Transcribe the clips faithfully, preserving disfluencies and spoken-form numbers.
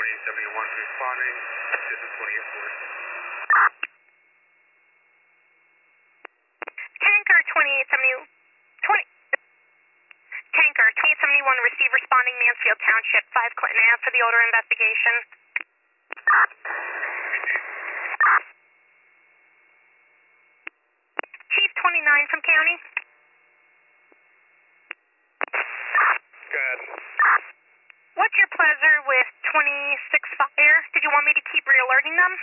twenty-eight seventy-one responding. This is twenty-eight forty. Tanker twenty-eight seventy, twenty, Tanker twenty-eight seventy-one, receive responding Mansfield Township, five Clinton Ave for the odor investigation. Chief twenty-nine from County. Go ahead. What's your pleasure with twenty-six Fire? Did you want me to keep re-alerting them?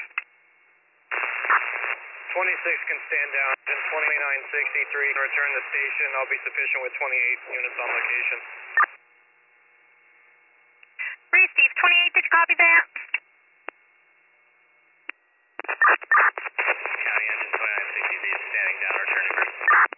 twenty-six can stand down. twenty-nine sixty-three can return to station. I'll be sufficient with twenty-eight units on location. Reed, Steve, twenty-eight, did you copy that? County engine twenty-nine sixty-three is standing down, returning group.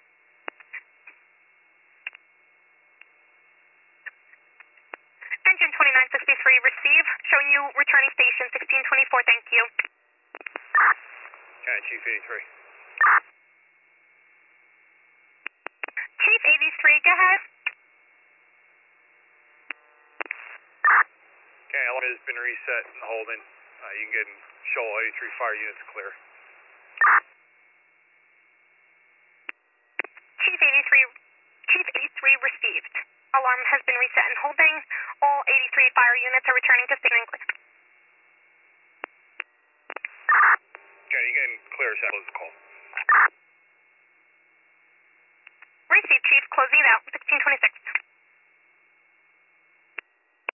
Engine twenty-nine sixty-three, receive, showing you returning station sixteen twenty-four, thank you. County Chief eighty-three. Chief eighty-three, go ahead. Okay, alarm has been reset and holding. Uh, you can get show all eighty-three fire units clear. Chief eighty-three, Chief eighty-three received. Alarm has been reset and holding. All eighty-three fire units are returning to station clear. Okay, you can clear as close the call. Receive, Chief, closing it out, sixteen twenty-six.